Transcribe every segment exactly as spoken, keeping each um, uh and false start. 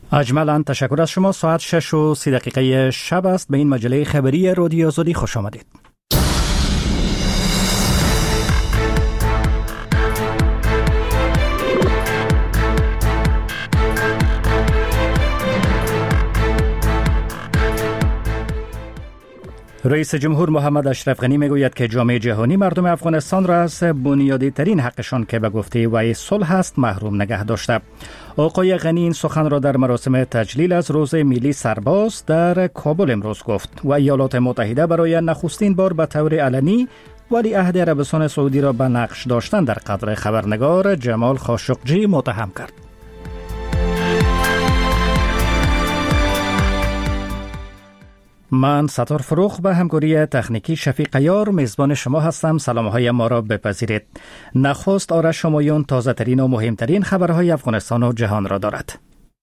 اجمالاً تشکر از شما. ساعت شش و سی دقیقه شب است. به این مجله خبری رادیو آزادی خوش آمدید. رئیس جمهور محمد اشرف غنی میگوید که جامعه جهانی مردم افغانستان را از بنیادی ترین حقشان که به گفته وی صلح است محروم نگه داشته. آقای غنی این سخن را در مراسم تجلیل از روز ملی سرباز در کابل امروز گفت و ایالات متحده برای نخستین بار به طور علنی ولیعهد عربستان سعودی را به نقش داشتن در قتل خبرنگار جمال خاشقجی متهم کرد. من ستار فروخ به همکاری تکنیکی شفیق یار میزبان شما هستم. سلام‌های ما را بپذیرید. نخست آرش شمایون تازه ترین و مهمترین خبرهای افغانستان و جهان را دارد.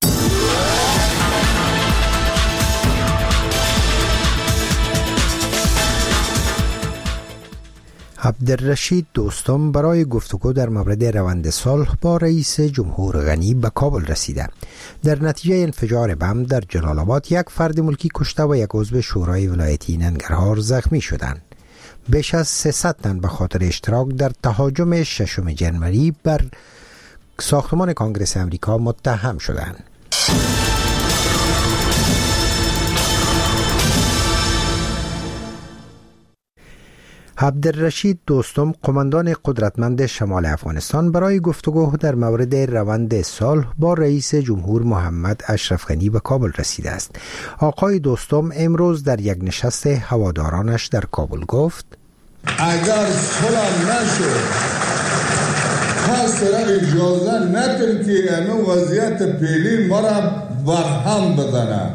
عبدالرشید دوستم برای گفتگو در مورد روند صلح با رئیس جمهور غنی به کابل رسیده. در نتیجه انفجار بم در جلال آباد یک فرد ملکی کشته و یک عضو شورای ولایتی ننگرهار زخمی شدند. بیش از سیصد تن به خاطر اشتراک در تهاجم ششم ژانویه بر ساختمان کنگره امریکا متهم شدند. عبدالرشید دوستم قماندان قدرتمند شمال افغانستان برای گفتگو در مورد روند صلح با رئیس جمهور محمد اشرف غنی به کابل رسیده است. آقای دوستم امروز در یک نشست هوادارانش در کابل گفت اگر صلح نشد پس را اجازه ندیم که این وضعیت پیلی ما را برهم بزنه.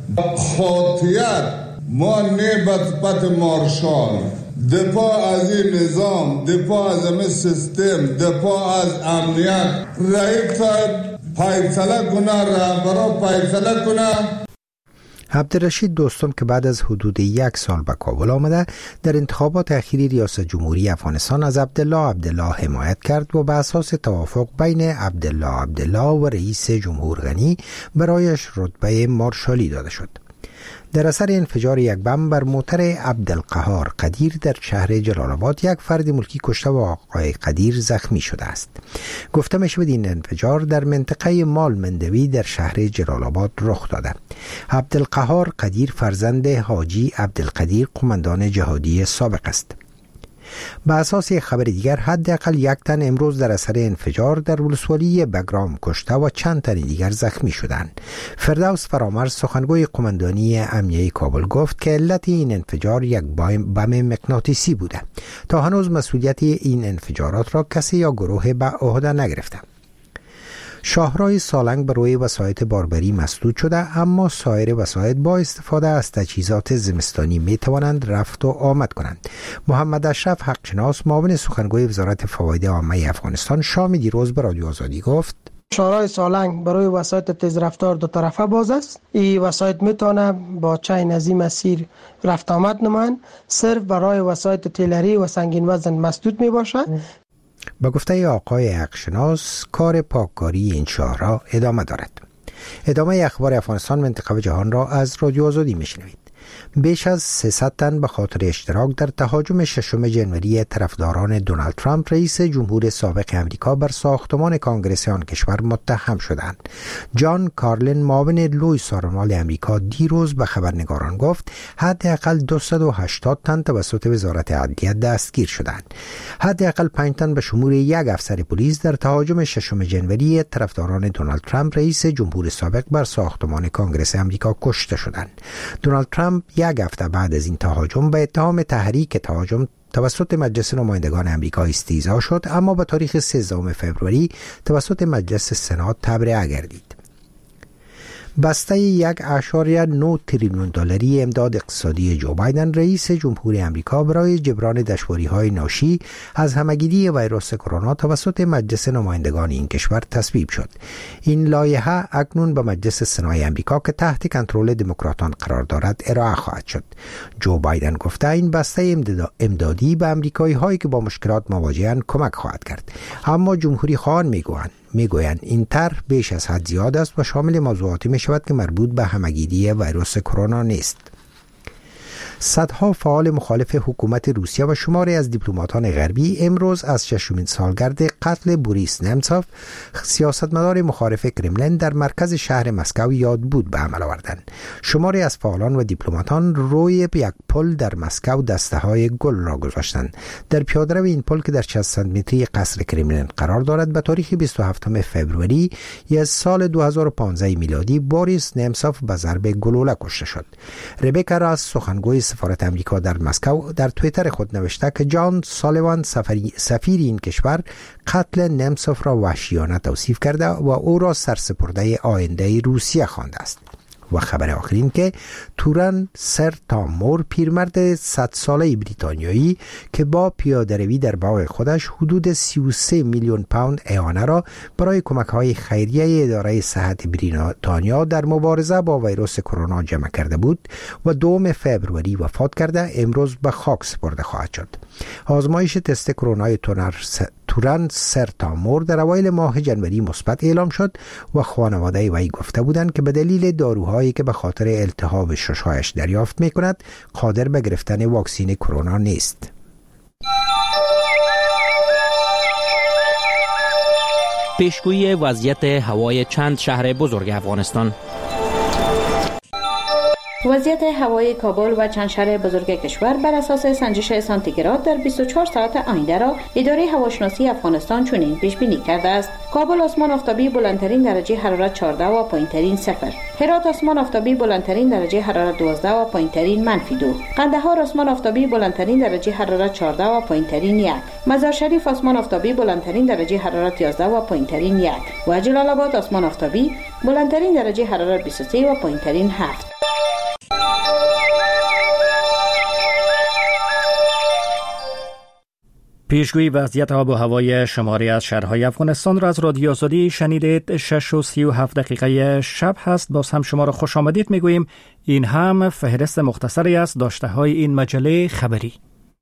خاطیت ما نبت مارشال دفاع از این نظام، دفاع از این سیستم، دفاع از امنیت رئیس فیصله کنه، رهبرا فیصله کنه. عبدالرشید دوستم که بعد از حدود یک سال به کابل آمده در انتخابات اخیری ریاست جمهوری افغانستان از عبدالله عبدالله حمایت کرد و به اساس توافق بین عبدالله عبدالله و رئیس جمهور غنی برایش رتبه مارشالی داده شد. در اثر انفجار یک بم بر موتر عبدالقهار قدیر در شهر جلال آباد یک فرد ملکی کشته و آقای قدیر زخمی شده است. گفته می شود این انفجار در منطقه مال مندوی در شهر جلال آباد رخ داده. عبدالقهار قدیر فرزند حاجی عبدالقدیر قماندان جهادی سابق است. به اساس خبر دیگر حداقل یک تن امروز در اثر انفجار در ولسوالی بگرام کشته و چند تن دیگر زخمی شدند. فردوس فرامرز سخنگوی قماندانی امنیه کابل گفت که علت این انفجار یک بم مغناطیسی بوده. تا هنوز مسئولیت این انفجارات را کسی یا گروه به عهده نگرفته. شاهراه سالنگ به روی وسایط باربری مسدود شده، اما سایر وسایط با استفاده از تجهیزات زمستانی می توانند رفت و آمد کنند. محمد اشرف حقشناس معاون سخنگوی وزارت فواید عامه افغانستان شام دیروز به رادیو آزادی گفت شاهراه سالنگ برای وسایط تیز رفتار دو طرفه باز است. این وسایط میتونه با چین از این مسیر رفت آمد نمایند. صرف برای وسایط تیلری و سنگین وزن مسدود می باشد. به گفته آقای حقشناس کار پاککاری این شاهراه ادامه دارد. ادامه اخبار افغانستان منطقه و جهان را از رادیو آزادی میشنوید. بیش از سیصد تن به خاطر اشتراک در تهاجم ششم ژانویه طرفداران دونالد ترامپ رئیس جمهور سابق امریکا بر ساختمان کنگره آن کشور متهم شدند. جان کارلین معاون لوی سازمان امریکا دیروز به خبرنگاران گفت حداقل دویست و هشتاد تن توسط وزارت عدلیه دستگیر شدند. حداقل پنج تن به شمول یک افسر پلیس در تهاجم ششم ژانویه طرفداران دونالد ترامپ رئیس جمهور سابق بر ساختمان کنگره امریکا کشته شدند. دونالد ترامپ یک هفته بعد از این تهاجم به اتهام تحریک تهاجم توسط مجلس نمایندگان امریکا استیضاح شد، اما به تاریخ سوزدهم فوریه توسط مجلس سنا تبرئه گردید. بسته یک اشاریه نه تریلیون دلاری امداد اقتصادی جو بایدن رئیس جمهوری امریکا برای جبران دشواری‌های ناشی از همه‌گیری ویروس کرونا توسط مجلس نمایندگان این کشور تصویب شد. این لایحه اکنون به مجلس سنای امریکا که تحت کنترل دموکراتان قرار دارد ارائه خواهد شد. جو بایدن گفته این بسته امدادی به امریکایی‌هایی که با مشکلات مواجه‌اند کمک خواهد کرد، اما جمهوری خواهان می‌گویند میگویند این طرح بیش از حد زیاد است و شامل موضوعاتی می شود که مربوط به همگیری ویروس کرونا نیست. صدها فعال مخالف حکومت روسیه و شماری از دیپلماتان غربی امروز از ششمین سالگرد قتل بوریس نمتسوف، سیاستمدار مخالف کرملین، در مرکز شهر مسکو یاد بود به عمل آوردند. شماری از فعالان و دیپلماتان روی یک پل در مسکو دسته های گل را گذاشتند. در پیاده‌رو این پل که در شصت متری قصر کرملین قرار دارد، به تاریخ بیست و هفتم فوریه از سال دو هزار و پانزده میلادی بوریس نمتسوف به ضرب گلوله کشته شد. ربکا راس، سخنگوی سفارت امریکا در مسکو، در توییتر خود نوشته که جان سالیوان، سفیر این کشور، قتل نمتسوف را وحشیانه توصیف کرده و او را سرسپرده آینده روسیه خوانده است. و خبر آخرین که توران سرتامور، پیرمرد صد ساله بریتانیایی که با پیاده‌روی در باغ خودش حدود سی و سه میلیون پوند اعانه را برای کمک‌های خیریه اداره صحت بریتانیا در مبارزه با ویروس کرونا جمع کرده بود و دوم فوریه وفات کرده، امروز به خاک سپرده خواهد شد. آزمایش تست کرونای توران سرتامور در اوایل ماه جنوری مثبت اعلام شد و خانواده وی گفته بودند که به دلیل داروهایی که به خاطر التهاب شش‌هایش دریافت می‌کند قادر به گرفتن واکسن کرونا نیست. پیشگویی وضعیت هوای چند شهر بزرگ افغانستان. وضعیت هوای کابل و چند شهر بزرگ کشور بر اساس سنجش سانتیگراد در بیست و چهار ساعت آینده را اداره هواشناسی افغانستان چنین پیش بینی کرده است: کابل آسمان آفتابی بلندترین درجه حرارت چهارده و پایینترین صفر، هرات آسمان آفتابی بلندترین درجه حرارت دوازده و پایینترین منفی دو، قندهار آسمان آفتابی بلندترین درجه حرارت چهارده و پایینترین یک، مزار شریف آسمان آفتابی بلندترین درجه حرارت یازده و پایینترین یک و جلال آباد آسمان آفتابی بلندترین درجه حرارت بیست و سه و پایینترین هفت. پیشگویی وضعیت آب و هوای شماری از شهرهای افغانستان را از رادیو آزادی شنیدید. شش و سی و هفت دقیقه شب هست. باز هم شما را خوش آمدید میگوییم. این هم فهرست مختصری از داشته های این مجله خبری.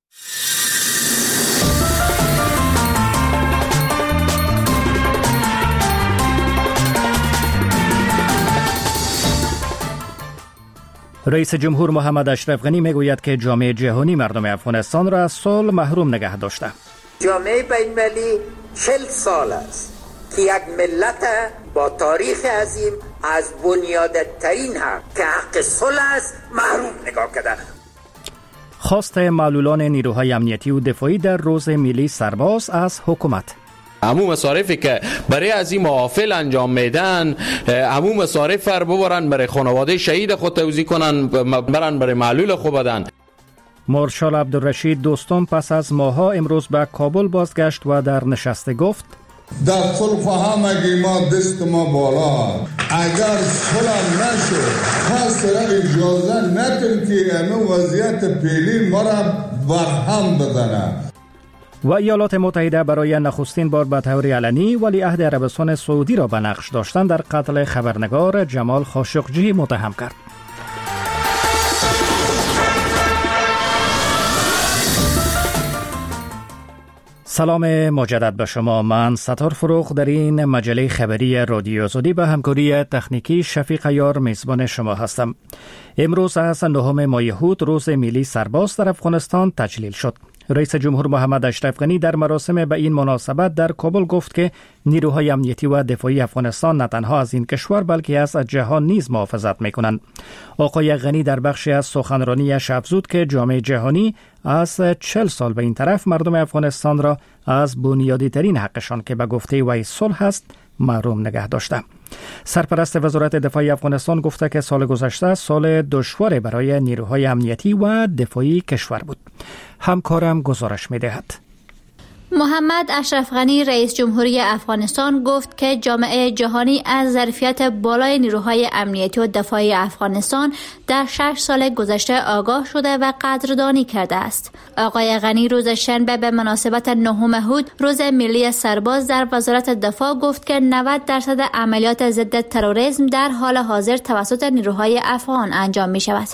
رئیس جمهور محمد اشرف غنی میگوید که جامعه جهانی مردم افغانستان را از صلح محروم نگه داشته. جامعه بین‌المللی چهل سال است که یک ملت با تاریخ عظیم از بنیادترین حق که حق صلح است محروم نگاه کرده. خواست معلولان نیروهای امنیتی و دفاعی در روز ملی سرباز از حکومت. همون مصارفی که برای از این محافل انجام میدن، همون مصارف رو ببرن برای خانواده شهید خود توزیع کنن، برن برای معلول خود بدن. مارشال عبدالرشید دوستم پس از ماها امروز به کابل بازگشت و در نشست گفت: در صلح هم اگه ما دست ما بالا، اگر صلح نشه پس را اجازه ندیم که همه وضعیت پیلی ما را برهم بزنه. و ایالات متحده برای نخستین بار به طور علنی ولیعهد عربستان سعودی را به نقش داشتن در قتل خبرنگار جمال خاشقجی متهم کرد. سلام مجدد به شما. من ستار فروغ در این مجله خبری رادیو آزادی به همکاری تکنیکی شفیق عیار میزبان شما هستم. امروز از نهم ماه هود روز ملی سرباز در افغانستان تجلیل شد. رئیس جمهور محمد اشرف غنی در مراسم به این مناسبت در کابل گفت که نیروهای امنیتی و دفاعی افغانستان نه تنها از این کشور بلکه از جهان نیز محافظت می‌کنند. آقای غنی در بخشی از سخنرانیش افزود که جامعه جهانی از چهل سال به این طرف مردم افغانستان را از بنیادی ترین حقشان که به گفته وی صلح است محروم نگه داشته. سرپرست وزارت دفاع افغانستان گفته که سال گذشته سال دشوار برای نیروهای امنیتی و دفاعی کشور بود. همکارم گزارش می‌دهد. محمد اشرف غنی رئیس جمهوری افغانستان گفت که جامعه جهانی از ظرفیت بالای نیروهای امنیتی و دفاعی افغانستان در شش سال گذشته آگاه شده و قدردانی کرده است. آقای غنی روز شنبه به مناسبت نهم هود روز ملی سرباز در وزارت دفاع گفت که نود درصد عملیات ضد تروریسم در حال حاضر توسط نیروهای افغان انجام می شود.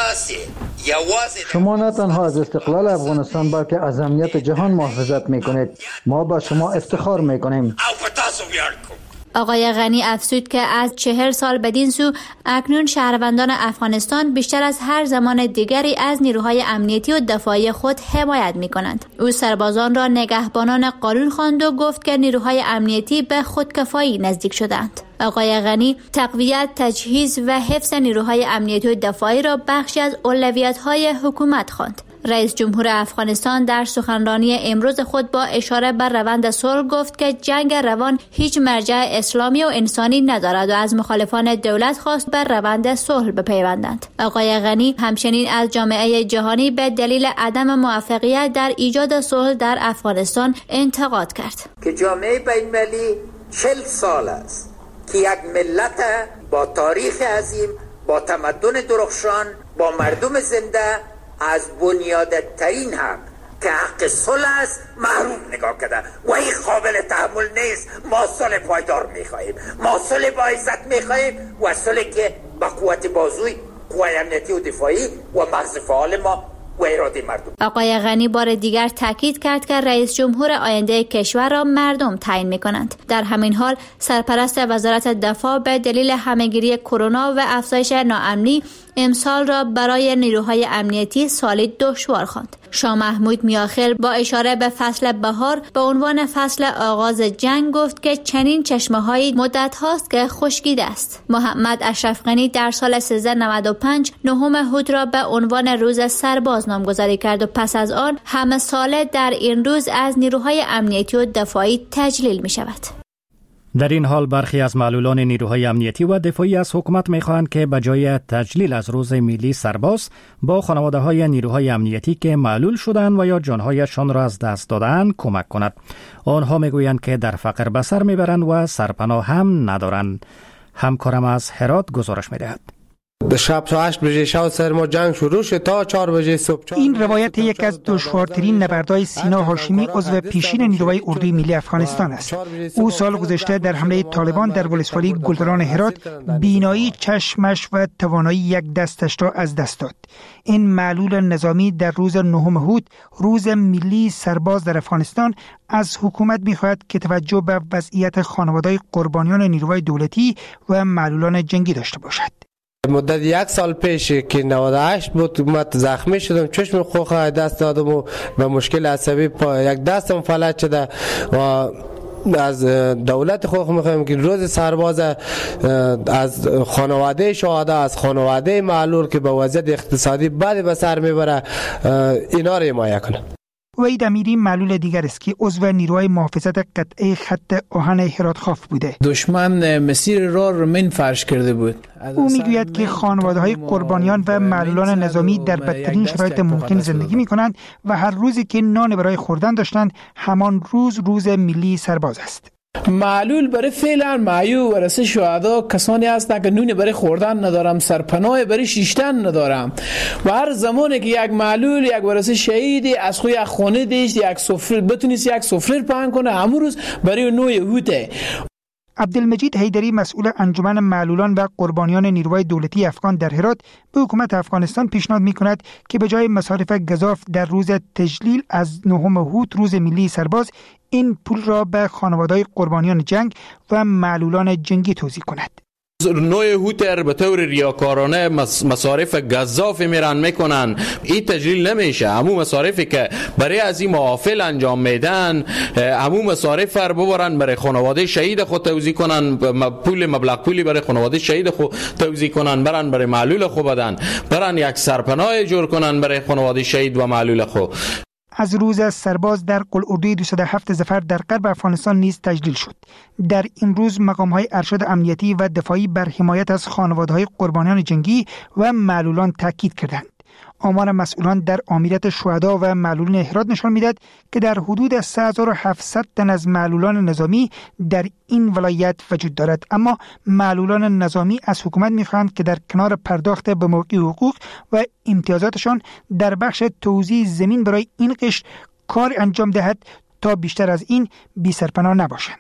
شما نه تنها از استقلال افغانستان بلکه از امنیت جهان محافظت میکنید. ما با شما افتخار میکنیم. آقای غنی افزود که از چهل سال بدین سو اکنون شهروندان افغانستان بیشتر از هر زمان دیگری از نیروهای امنیتی و دفاعی خود حمایت می کنند. او سربازان را نگهبانان قانون خواند و گفت که نیروهای امنیتی به خودکفایی نزدیک شدند. آقای غنی تقویت، تجهیز و حفظ نیروهای امنیتی و دفاعی را بخشی از اولویت‌های حکومت خواند. رئیس جمهور افغانستان در سخنرانی امروز خود با اشاره بر روند صلح گفت که جنگ روان هیچ مرجع اسلامی و انسانی ندارد و از مخالفان دولت خواست بر روند صلح بپیوندند. آقای غنی همچنین از جامعه جهانی به دلیل عدم موفقیت در ایجاد صلح در افغانستان انتقاد کرد. که جامعه بین‌المللی چهل سال است که یک ملت با تاریخ عظیم، با تمدن درخشان، با مردم زنده از بنیادترین حق که حق صلح است محروم نگاه کرده و این قابل تحمل نیست. ما صلح پایدار میخواهیم، ما صلح با عزت میخواهیم و صلح که با قوت بازوی، قوت امنیتی و دفاعی و مغز فعال ما و اراده مردم. آقای غنی بار دیگر تاکید کرد که رئیس جمهور آینده کشور را مردم تعیین می‌کنند. در همین حال سرپرست وزارت دفاع به دلیل همه‌گیری کرونا و افزایش ناامنی امسال را برای نیروهای امنیتی سالی دشوار خواند. شاه محمود میاخیل با اشاره به فصل بهار به عنوان فصل آغاز جنگ گفت که چنین چشمه‌هایی مدت هاست که خشکیده است. محمد اشرف غنی در سال سیزده نود و پنج نهم هود را به عنوان روز سرباز نامگذاری کرد و پس از آن همه ساله در این روز از نیروهای امنیتی و دفاعی تجلیل می شود. در این حال برخی از معلولان نیروهای امنیتی و دفاعی از حکومت می‌خواهند که به جای تجلیل از روز ملی سرباز با خانواده‌های نیروهای امنیتی که معلول شدند و یا جانهایشان را از دست دادند کمک کند. آنها می‌گویند که در فقر به سر می‌برند و سرپناه هم ندارند. همکارم از هرات گزارش می‌دهد. در شب تا هشت بجه شب سر ما جنگ شروع شد تا چهار بجه صبح. این روایت یک از دشوارترین نبردهای سینا هاشمی عضو پیشین نیروهای اردوی ملی افغانستان است. او سال گذشته در حمله طالبان در ولسوالی گلدران هرات بینایی چشمش و توانایی یک دستش را از دست داد. این معلول نظامی در روز نهم هود روز ملی سرباز در افغانستان از حکومت می‌خواهد که توجه به وضعیت خانواده‌های قربانیان نیروهای دولتی و معلولان جنگی داشته باشد. مدت یک سال پیش که نود و هشت بود من زخمی شدم، چشم خوخه دست دادم و به مشکل عصبی پا یک دستم فلج شده و از دولت خوخ میخوایم که روز سرباز از خانواده شهدا، از خانواده معلول که به وضعیت اقتصادی بعد به سر میبره اینا رو حمایت کنه. وحید امیری معلول دیگر است که عضو نیروهای محافظت قطعه خط آهن هرات خاف بوده. دشمن مسیر راه رو من فرش کرده بود. او میگوید که خانواده‌های قربانیان و معلولان نظامی در بدترین شرایط ممکن زندگی میکنند و هر روزی که نان برای خوردن داشتند همان روز روز ملی سرباز است. معلول برای فعلا معیو ورثه شهدا کسانی هستند که نون برای خوردن ندارم، سرپناه برای شیشتن ندارم و هر زمانی که یک معلول یک ورثه شهیدی از خوی یک خانه دیش یک سفره بتونیست یک سفره پهن کنه همون روز برای نوع هوته. عبدالمجید حیدری مسئول انجمن معلولان و قربانیان نیروهای دولتی افغان در هرات به حکومت افغانستان پیشنهاد می‌کند که به جای مصارف گزاف در روز تجلیل از نهم هود روز ملی سرباز این پول را به خانواده‌های قربانیان جنگ و معلولان جنگی توزیع کند. نوع هوتر به طور ریاکارانه مصارف گزاف میرن میکنن، این تجلیل نمیشه. همون مصارفی که برای از این محافل انجام میدن همون مصارف رو ببرن برای خانواده شهید خود توزیع کنن، پول مبلغ پولی برای خانواده شهید خود توزیع کنن، برن برای معلول خود بدن، برن یک سرپناه جور کنن برای خانواده شهید و معلول خود. از روز سرباز در قلعه‌اردوی دویست و هفت ظفر در غرب افغانستان نیز تجلیل شد. در این روز مقام‌های ارشد امنیتی و دفاعی بر حمایت از خانواده‌های قربانیان جنگی و معلولان تاکید کردند. آمار مسئولان در آمیریت شهدا و معلولان هرات نشان می‌دهد که در حدود سه هزار و هفتصد تن از معلولان نظامی در این ولایت وجود دارد، اما معلولان نظامی از حکومت می‌خواهند که در کنار پرداخت به موقع حقوق و امتیازاتشان در بخش توزیع زمین برای این قشر کار انجام دهد تا بیشتر از این بی سرپناه نباشند.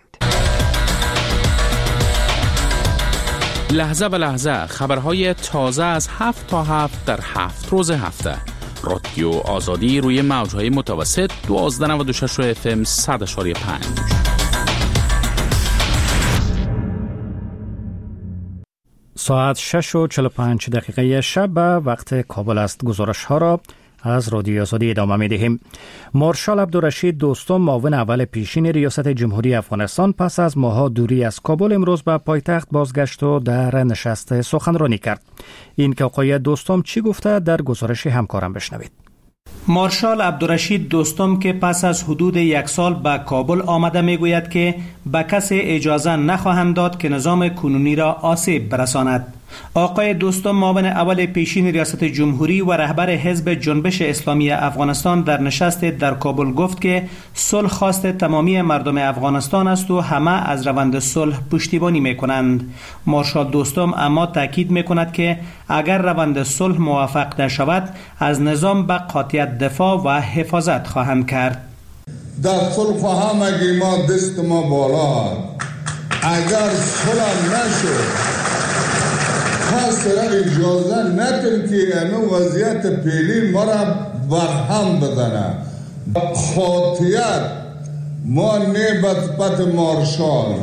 لحظه به لحظه خبرهای تازه از هفت تا هفت در هفت روز هفته. رادیو آزادی روی موجهای متوسط دوازده نود و شش اف ام صد و پنج. ساعت شش و چهل و پنج دقیقه شب به وقت کابل است. گزارش ها را از رادیو آزادی ادامه می دهیم. مارشال عبدالرشید دوستم، معاون اول پیشین ریاست جمهوری افغانستان، پس از ماها دوری از کابل امروز به پایتخت بازگشت و در نشست سخنرانی کرد. این که آقای دوستم چی گفته در گزارش همکارم بشنوید. مارشال عبدالرشید دوستم که پس از حدود یک سال به کابل آمده میگوید که به کسی اجازه نخواهند داد که نظام کنونی را آسیب برساند. آقای دوستم، معاون اول پیشین ریاست جمهوری و رهبر حزب جنبش اسلامی افغانستان، در نشست در کابل گفت که صلح خواست تمامی مردم افغانستان است و همه از روند صلح پشتیبانی میکنند. مارشال دوستم اما تاکید میکند که اگر روند صلح موفق نشود از نظام به قاطعیت دفاع و حفاظت خواهند کرد. در صلح همگی ما دست ما بالا، اگر صلح نشد خاص را اجازه ندیم که این وضعیت پیلی ما را برهم بدنه. خاطیت ما نبت مارشال،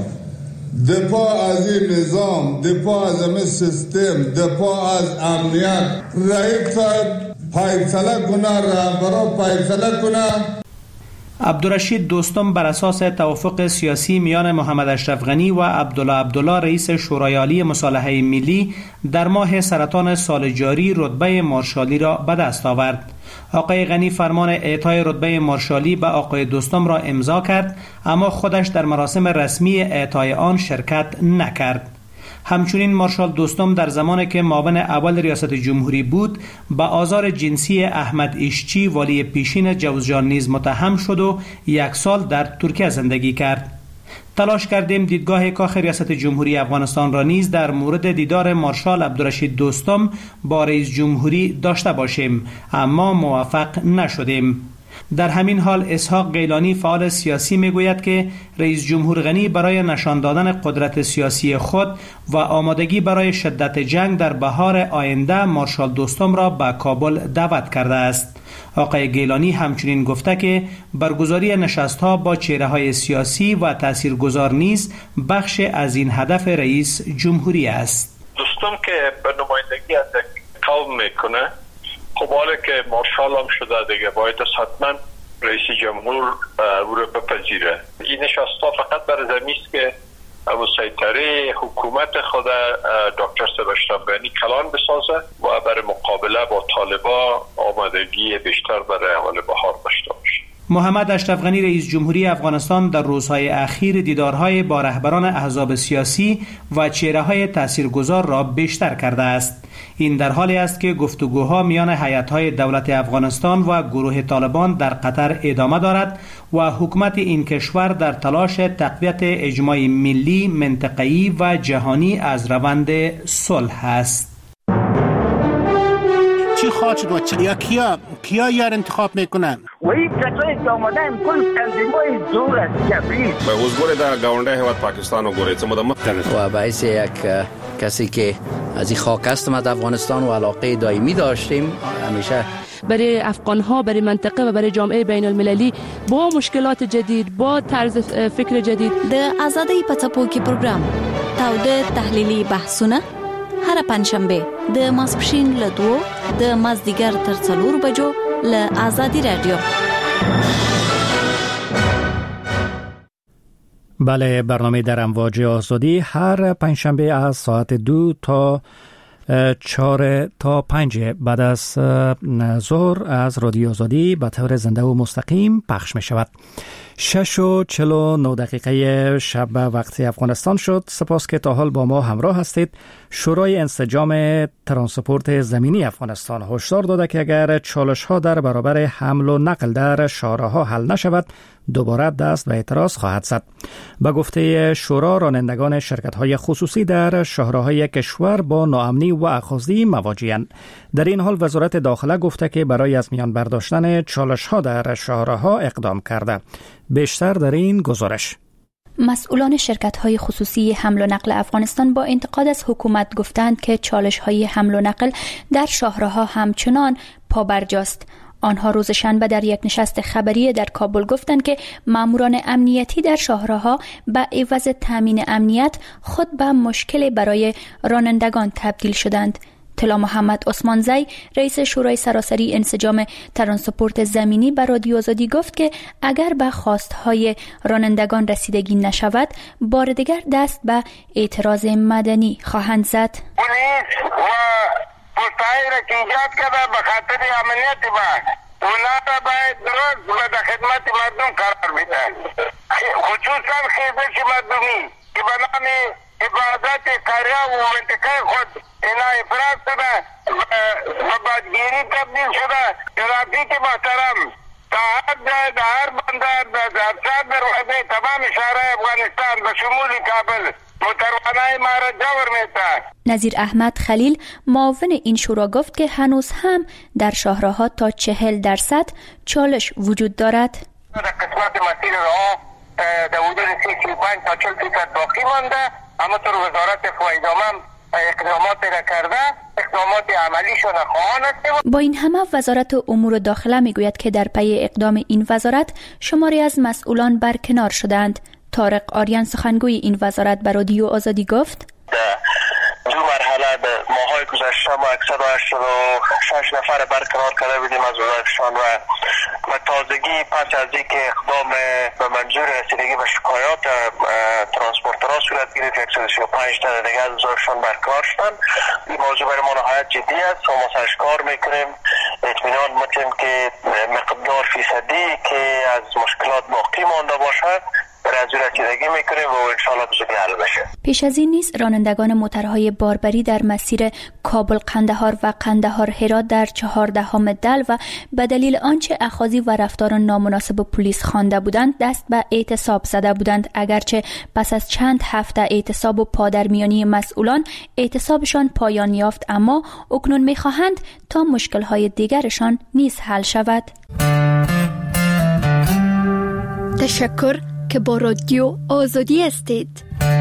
دفاع از این نظام، دفاع از این سیستم، دفاع از امنیت، رئیس فیصله کنه، رهبرا فیصله کنه. عبدالرشید دوستم بر اساس توافق سیاسی میان محمد اشرف غنی و عبدالله عبدالله رئیس شورای عالی مصالحه ملی در ماه سرطان سال جاری رتبه مارشالی را به دست آورد. آقای غنی فرمان اعطای رتبه مارشالی به آقای دوستم را امضا کرد، اما خودش در مراسم رسمی اعطای آن شرکت نکرد. همچنین مارشال دوستم در زمانی که معاون اول ریاست جمهوری بود به آزار جنسی احمد ایشچی والی پیشین جوزجان نیز متهم شد و یک سال در ترکیه زندگی کرد. تلاش کردیم دیدگاه کاخ ریاست جمهوری افغانستان را نیز در مورد دیدار مارشال عبدالرشید دوستم با رئیس جمهوری داشته باشیم، اما موفق نشدیم. در همین حال اسحاق گیلانی فعال سیاسی میگوید که رئیس جمهور غنی برای نشان دادن قدرت سیاسی خود و آمادگی برای شدت جنگ در بهار آینده مارشال دوستم را به کابل دعوت کرده است. آقای گیلانی همچنین گفته که برگزاری نشست‌ها با چهره‌های سیاسی و تاثیرگذار نیز بخش از این هدف رئیس جمهوری است. دوستم که به نمایندگی از قوم میکنه، خب حالا که مارشال هم شده دیگه باید حتما رئیس جمهور او رو بپذیره. این نشست‌ها فقط برای زمین است که مسیطره حکومت خود دکتر اشرف غنی کلان بسازه و برای مقابله با طالبا آمادگی بیشتر برای اول بهار داشته باشه. محمد اشرف غنی رئیس جمهوری افغانستان در روزهای اخیر دیدارهای با رهبران احزاب سیاسی و چهره‌های تاثیرگذار را بیشتر کرده است. این در حالی است که گفتگوها میان هیئت‌های دولت افغانستان و گروه طالبان در قطر ادامه دارد و حکومت این کشور در تلاش تقویت اجماع ملی، منطقه‌ای و جهانی از روند صلح است. چی خواهد شد و چی؟ یا کیا کیا یار انتخاب میکنن؟ و این کسایی که آمدن کل تنظیمای زور است جبری. به حضور در گاونده هیواد پاکستان و گوریت مدام و باعث یک کسی که از این خاک هستم از افغانستان و علاقه دائمی داشتیم همیشه برای افغان‌ها، برای منطقه و برای جامعه بین المللی با مشکلات جدید، با طرز فکر جدید. د آزادۍ په څپو کې پروګرام تاوده تحلیلي بحثونه هر پنځشنبه د ماسپښین له دوو د مازدیګر تر څلور بجو له آزادی رادیو. بله، برنامه در امواج آزادی هر پنجشنبه از ساعت دو تا چهار تا پنج بعد از ظهر از رادیو آزادی به طور زنده و مستقیم پخش می شود. شش و چل و نه دقیقه شب وقت افغانستان شد. سپاس که تا حال با ما همراه هستید. شورای انسجام ترانسپورت زمینی افغانستان هشدار داده که اگر چالش ها در برابر حمل و نقل در شاهراه‌ها حل نشود دوباره دست به اعتراض خواهد زد. به گفته شورا رانندگان شرکت های خصوصی در شاهراه‌های کشور با ناامنی و اخاذی مواجه‌اند. در این حال وزارت داخله گفته که برای از میان برداشتن چالش ها در شاهراه‌ها اقدام کرده. بیشتر در این گزارش. مسئولان شرکت‌های خصوصی حمل و نقل افغانستان با انتقاد از حکومت گفتند که چالش‌های حمل و نقل در شاهراه‌ها همچنان پابرجاست. آنها روز شنبه در یک نشست خبری در کابل گفتند که ماموران امنیتی در شاهراه‌ها به عوض تامین امنیت خود به مشکل برای رانندگان تبدیل شدند. طلا محمد عثمانزی رئیس شورای سراسری انسجام ترانسپورت زمینی به رادیو آزادی گفت که اگر به خواستهای رانندگان رسیدگی نشود بار دیگر دست به اعتراض مدنی خواهند زد. پلیس و پستایی را که ایجاد کرده به خاطر امنیت ما اونا را باید درست و در خدمت مردم قرار بدن، خصوصا خیزش مردمی که به نام عبادت قریه و منطقه خود اینا افراط شده و بدگیری تبدیل شده. ترافیک محترم تا هر جای در هر بندر در چار دروازه تمام شهرهای افغانستان به شمول کابل متروانه ما را جور میده. نظیر احمد خلیل معاون این شورا گفت که هنوز هم در شاهراه‌ها تا چهل درصد چالش وجود دارد. در قسمت مسیر راه در حدود سی سی و پنج تا چهل درصد باقی مانده، اما طور وزارت فوایدامم اقدامات را کرده، اقدامات عملی شده خواهان است. با این همه وزارت امور داخله میگوید که در پی اقدام این وزارت شماری از مسئولان برکنار شدند. طارق آریان سخنگوی این وزارت به رادیو آزادی گفت دو مرحله به ماهای گذشته ما صد و هشتاد و شش نفر برقرار کرده بودیم از وزارتشان و و تازگی پس از اینکه اقدام به منظور رسیدگی به شکایات ترانسپورترها صورت گرفت صد و سی و پنج تن دیگه از وزارتشان برقرار شدن. این موضوع برای ما نهایت جدی است و ما سرش کار میکنیم، اطمینان میتیم که مقدار فیصدی که از مشکلات باقی مانده باشد پیش از این نیز رانندگان موترهای باربری در مسیر کابل قندهار و قندهار هرات در چهاردهم دل و به دلیل آنچه اخاذی و رفتار نامناسب پلیس خوانده بودند دست به اعتصاب زده بودند. اگرچه پس از چند هفته اعتصاب و پادرمیانی مسئولان اعتصابشان پایان یافت، اما اکنون می‌خواهند تا مشکل‌های دیگرشان نیز حل شود. تشکر که با رادیو آزادی هستید.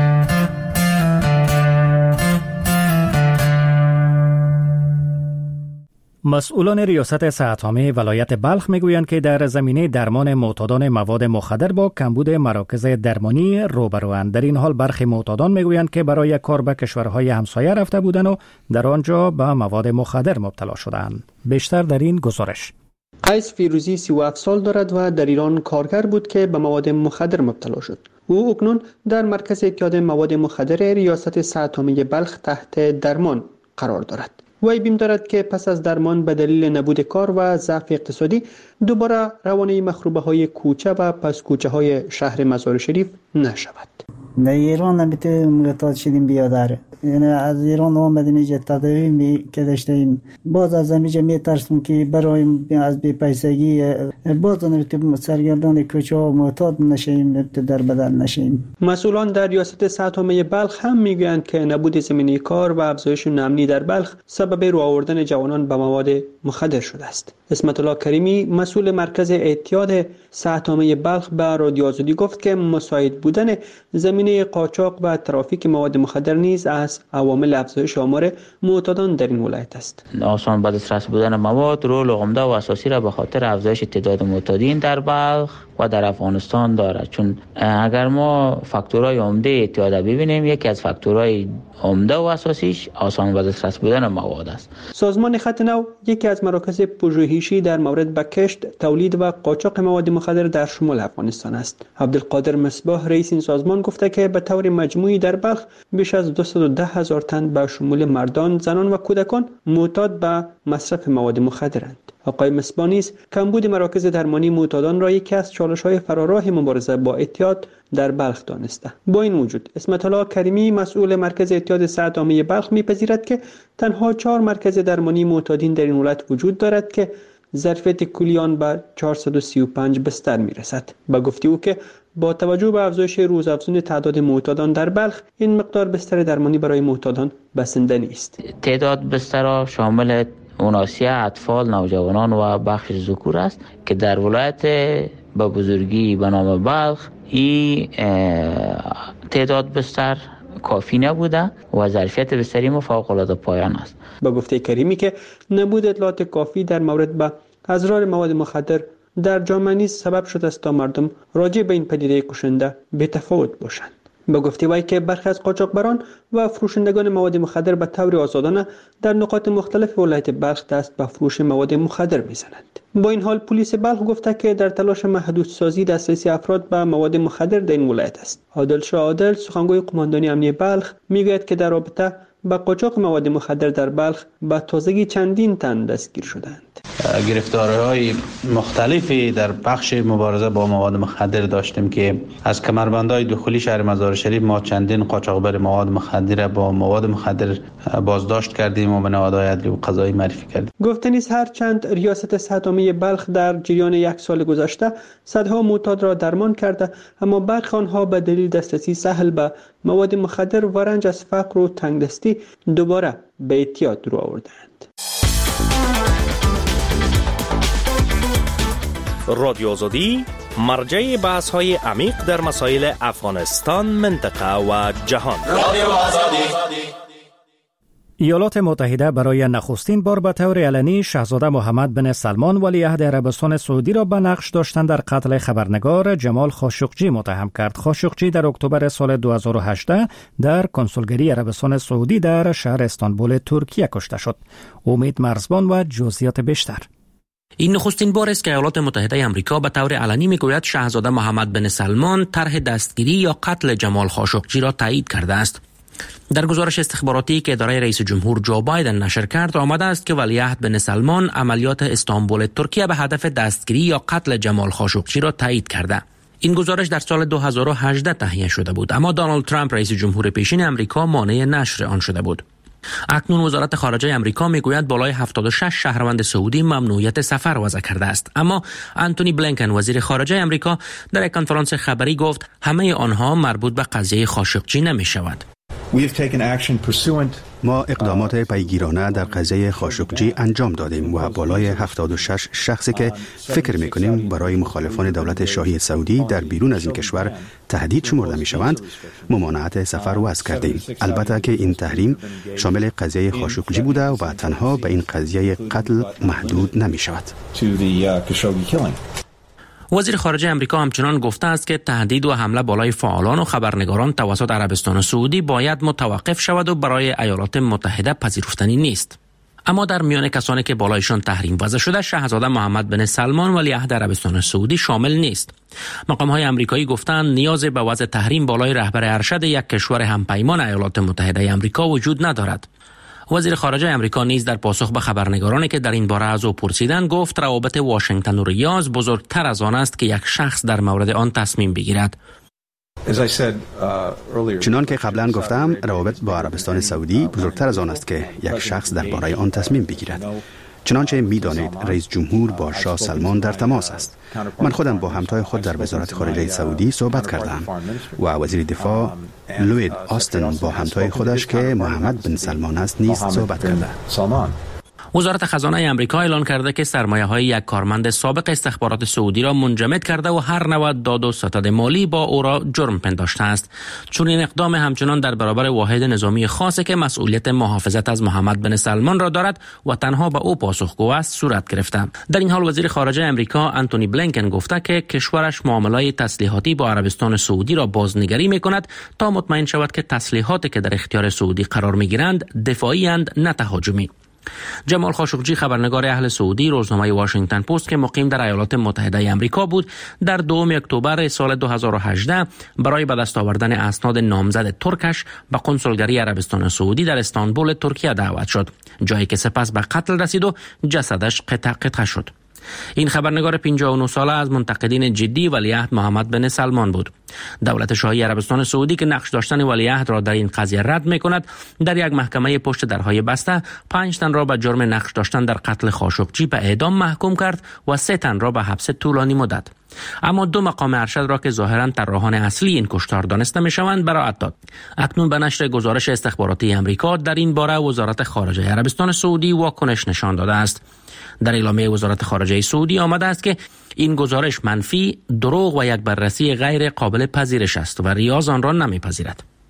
مسئولان ریاست صحت‌عامه ولایت بلخ میگویند که در زمینه درمان معتادان مواد مخدر با کمبود مراکز درمانی روبروند. در این حال برخی معتادان میگویند که برای کار به کشورهای همسایه رفته بودند و در آنجا به مواد مخدر مبتلا شدند. بیشتر در این گزارش. قیس فیروزی سی و هفت سال دارد و در ایران کارگر بود که به مواد مخدر مبتلا شد. او اکنون در مرکز اعتیاد مواد مخدر ریاست صحت‌عامه بلخ تحت درمان قرار دارد. وی بیم دارد که پس از درمان به دلیل نبود کار و ضعف اقتصادی دوباره روانه مخروبه های کوچه و پس کوچه های شهر مزار شریف نشود. در ایران نمیتونه معتاد شدیم بیادره، یعنی از ایران آمدیم اینجا تداوی که داشتیم، باز از اینجا میترسیم که برایم از بی پیسگی باز نمیتونیم سرگردان کوچه ها معتاد نشیم، در بدن نشیم. مسئولان در ریاست صحت‌عامه بلخ هم میگویند که نبود زمینه کار و افزایش نامنی در بلخ سبب رو آوردن جوانان به مواد مخدر شده است. اسمت الله کریمی مسئول مرکز اعتیاد صحت‌عامه بلخ به رادیو آزادی گفت که مساعد بودن زمینه قاچاق و ترافیک مواد مخدر نیز از عوامل افزایش آمار معتادان در این ولایت است. آسان به دسترس بودن مواد رول عمده و اساسی را به خاطر افزایش تعداد معتادین در بلخ و در افغانستان دارد، چون اگر ما فاکتورهای عمده اعتیاد ببینیم، یکی از فاکتورهای عمده و اساسیش آسان به دسترس بودن مواد است. سازمان خط نو یکی از مراکز پژوهشی در مورد به کشت، تولید و قاچاق مواد مخدر در شمال افغانستان است. عبدالقادر مصباح رئیس این سازمان گفته که به طور مجموعی در بلخ بیش از دویست و ده هزار تن به شمول مردان، زنان و کودکان معتاد به مصرف مواد مخدرند. آقای مصباح نیز کمبود مراکز درمانی معتادان را یکی از چالش‌های فراراه مبارزه با اعتیاد در بلخ دانسته. با این وجود اسمت الله کریمی مسئول مرکز اعتیاد صحت‌عامه بلخ می‌پذیرد که تنها چهار مرکز درمانی معتادین در این ولایت وجود دارد که ظرفیت کلی آن به چهارصد و سی و پنج بستر می‌رسد. با گفته او که با توجه به افزایش روزافزون تعداد معتادان در بلخ، این مقدار بستر درمانی برای معتادان بسنده نیست. تعداد بسترها شامل اوناسیه، اطفال، نوجوانان و بخش ذکور است که در ولایت به بزرگی به نام بلخ این تعداد بستر کافی نبوده و ظرفیت بستری ما فوق العاده پایان است. با گفته کریمی که نبود اطلاعات کافی در مورد به اضرار مواد مخدر در جامعه نیز سبب شده است تا مردم راجع به این پدیده کشنده بی‌تفاوت باشند. به گفته وی که برخی از قاچاقبران و فروشندگان مواد مخدر به طور آزادانه در نقاط مختلف ولایت بلخ دست به فروش مواد مخدر میزنند. با این حال پلیس بلخ گفته که در تلاش محدودسازی دسترسی افراد به مواد مخدر در این ولایت است. عادل شاه عادل سخنگوی قماندانی امنیه بلخ میگوید که در رابطه با قاچاق مواد مخدر در بلخ به تازگی چندین تن دستگیر شدند. گرفتاری‌های مختلفی در بخش مبارزه با مواد مخدر داشتیم که از کمربندهای داخلی شهر مزار شریف ما چندین قاچاقبر مواد مخدر با مواد مخدر بازداشت کردیم و به نهادهای عدلی و قضایی معرفی کردیم. گفته نیست هر چند ریاست صحت عامه بلخ در جریان یک سال گذشته صدها معتاد را درمان کرده، اما برخی آنها به دلیل دسترسی سهل به مواد مخدر و رنج از فقر و تنگدستی دوباره به اعتیاد رو آوردند. رادیو آزادی مرجع بحث های عمیق در مسائل افغانستان، منطقه و جهان. رادیو آزادی. ایالات متحده برای نخستین بار به طور علنی شاهزاده محمد بن سلمان ولیعهد عربستان سعودی را به نقش داشتن در قتل خبرنگار جمال خاشقجی متهم کرد. خاشقجی در اکتبر سال دو هزار و هجده در کنسولگری عربستان سعودی در شهر استانبول ترکیه کشته شد. امید مرزبان و جزئیات بیشتر. این نخستین بار است که ایالات متحده آمریکا به طور علنی میگوید شاهزاده محمد بن سلمان طرح دستگیری یا قتل جمال خاشقجی را تایید کرده است. در گزارش استخباراتی که اداره رئیس جمهور جو بایدن نشر کرد آمده است که ولیعهد بن سلمان عملیات استانبول ترکیه به هدف دستگیری یا قتل جمال خاشقجی را تایید کرده. این گزارش در سال دو هزار و هجده تهیه شده بود، اما دونالد ترامپ رئیس جمهور پیشین آمریکا مانع نشر آن شده بود. اکنون وزارت خارجه آمریکا میگوید بالای هفتاد و شش شهروند سعودی ممنوعیت سفر وضع کرده است، اما انتونی بلینکن وزیر خارجه آمریکا در یک کنفرانس خبری گفت همه آنها مربوط به قضیه خاشقجی نمی شود. ما اقدامات پیگیرانه در قضیه خاشقجی انجام دادیم و بالای هفتاد و شش شخصی که فکر میکنیم برای مخالفان دولت شاهی سعودی در بیرون از این کشور تهدید شمرده میشوند ممانعت سفر وضع کردیم. البته که این تحریم شامل قضیه خاشقجی بوده و تنها به این قضیه قتل محدود نمی شود. وزیر خارجه آمریکا همچنان گفته است که تهدید و حمله بالای فعالان و خبرنگاران توسط عربستان سعودی باید متوقف شود و برای ایالات متحده پذیرفتنی نیست. اما در میان کسانی که بالایشان تحریم وضع شده شاهزاده محمد بن سلمان ولیعهد عربستان سعودی شامل نیست. مقام‌های آمریکایی گفتند نیاز به وضع تحریم بالای رهبر ارشد یک کشور همپیمان ایالات متحده آمریکا وجود ندارد. وزیر خارجه آمریکا نیز در پاسخ به خبرنگارانی که در این باره از او پرسیدند گفت روابط واشنگتن و ریاض بزرگتر از آن است که یک شخص در مورد آن تصمیم بگیرد. چنان که قبلا گفتم روابط با عربستان سعودی بزرگتر از آن است که یک شخص درباره آن تصمیم بگیرد. چنانچه می‌دانید رئیس جمهور با شاه سلمان در تماس است. من خودم با همتای خود در وزارت خارجه سعودی صحبت کردم و وزیر دفاع لوید آستن با همتای خودش که محمد بن سلمان است نیز صحبت کرده. وزارت خزانه آمریکا اعلان کرده که سرمایه‌های یک کارمند سابق استخبارات سعودی را منجمد کرده و هر نوع داد و ستد مالی با او را جرم پنداشته است. چون این اقدام همچنان در برابر واحد نظامی خاصی که مسئولیت محافظت از محمد بن سلمان را دارد و تنها به او پاسخگو است صورت گرفته. در این حال وزیر خارجه آمریکا انتونی بلینکن گفته که کشورش معاملات تسلیحاتی با عربستان سعودی را بازنگری می‌کند تا مطمئن شود که تسلیحاتی که در اختیار سعودی قرار می‌گیرند دفاعی اند نه تهاجمی. جمال خاشقجی خبرنگار اهل سعودی روزنامه واشنگتن پست که مقیم در ایالات متحده آمریکا بود در دوم اکتبر سال دو هزار و هجده برای به دست آوردن اسناد نامزد ترکش به کنسولگری عربستان سعودی در استانبول ترکیه دعوت شد، جایی که سپس به قتل رسید و جسدش قطع قطع شد. این خبرنگار پنجاه و نه ساله از منتقدین جدی ولیعهد محمد بن سلمان بود. دولت شاهی عربستان سعودی که نقش داشتن ولیعهد را در این قضیه رد می‌کند، در یک محکمه پشت درهای بسته پنج تن را به جرم نقش داشتن در قتل خاشقجی به اعدام محکوم کرد و سه تن را به حبس طولانی مدت. اما دو مقام ارشد را که ظاهراً طراحان اصلی این کشتار دانسته می‌شوند براءت داد. اکنون به نشر گزارش استخباراتی آمریکا در این باره وزارت خارجه عربستان سعودی واکنش نشان داده است. در اعلامیه وزارت خارجه سعودی آمده است که این گزارش منفی، دروغ و یک بررسی غیر قابل پذیرش است و ریاض آن را نمیپذیرد.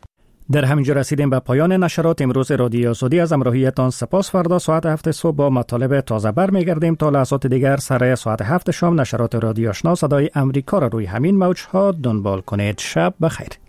در همینجا رسیدیم به پایان نشرات امروز رادیو آزادی. از همراهیتان سپاس. فردا ساعت هفت صبح با مطالب تازه برمیگردیم. تا لحظات دیگر سر ساعت هفت شام نشرات رادیو آشنا صدای امریکا را روی همین موج‌ها دنبال کنید. شب بخیر.